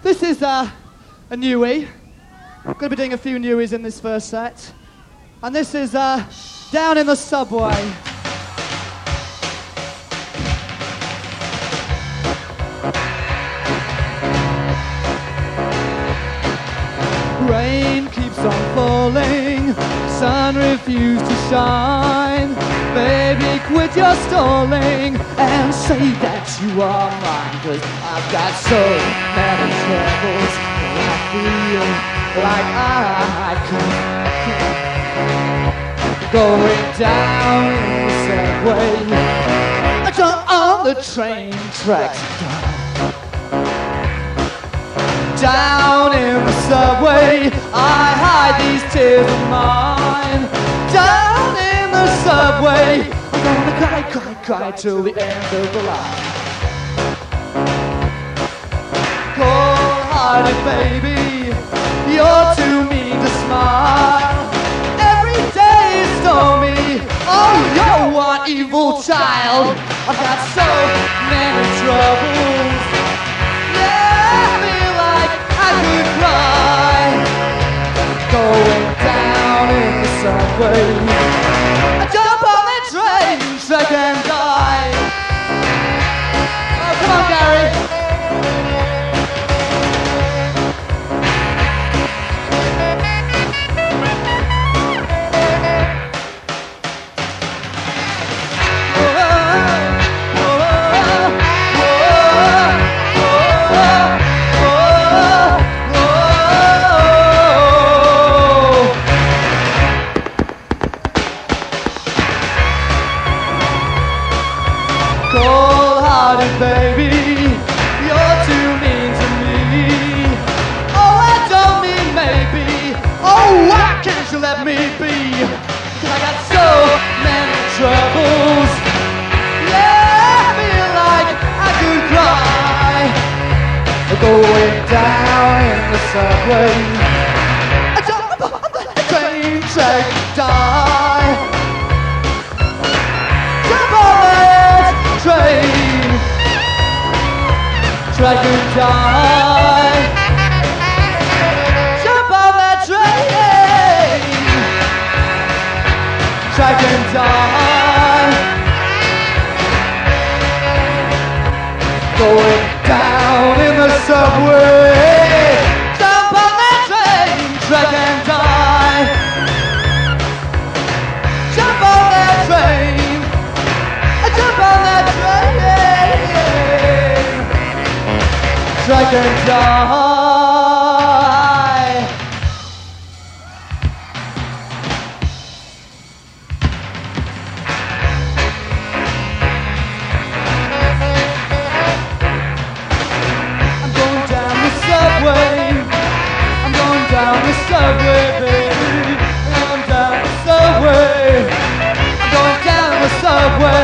This is a newie. I'm going to be doing a few newies in this first set. And this is Down in the Subway. Rain keeps on falling, sun refused to shine. Baby, quit your stalling and say that you are mine. 'Cause I've got so many troubles, and I feel like I can't. Going down in the subway, I jump on the train tracks. Down in the subway, I hide these tears of mine. Down in the subway, I'm gonna cry, cry, cry till the end of the line. Cold-hearted baby, you're too mean to smile. Every day is stormy, oh, you're one evil child. I've got so many troubles. Going down in the subway, I jump on that train track and die. Oh, come on, Gary. Cold-hearted baby, you're too mean to me. Oh, I don't mean maybe. Oh, why can't you let me be? 'Cause I got so many troubles. Yeah, I feel like I could cry. Going down in the subway, I jump on the train track, die. Jump on that train track and die. Jump on that train track and die. Going down in the subway, jump on that train track and die. Jump on that train, jump on that train track and die. I'm going down the subway, I'm going down the subway, baby. I'm down the subway, I'm going down the subway.